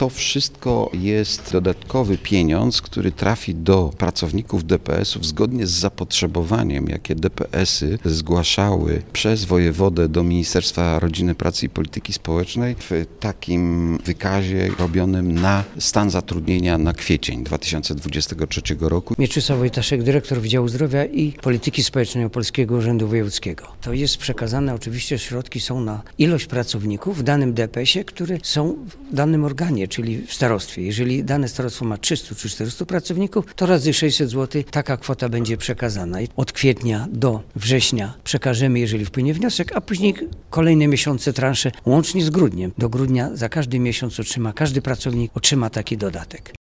To wszystko jest dodatkowy pieniądz, który trafi do pracowników DPS-ów zgodnie z zapotrzebowaniem, jakie DPS-y zgłaszały przez wojewodę do Ministerstwa Rodziny, Pracy i Polityki Społecznej w takim wykazie robionym na stan zatrudnienia na kwiecień 2023 roku. Mieczysław Wojtaszek, dyrektor Wydziału Zdrowia i Polityki Społecznej Opolskiego Urzędu Wojewódzkiego. To jest przekazane, oczywiście środki są na ilość pracowników w danym DPS-ie, które są w danym organie, czyli w starostwie. Jeżeli dane starostwo ma 300 czy 400 pracowników, to razy 600 zł taka kwota będzie przekazana. I od kwietnia do września przekażemy, jeżeli wpłynie wniosek, a później kolejne miesiące transze, łącznie z grudniem. Do grudnia za każdy miesiąc każdy pracownik otrzyma taki dodatek.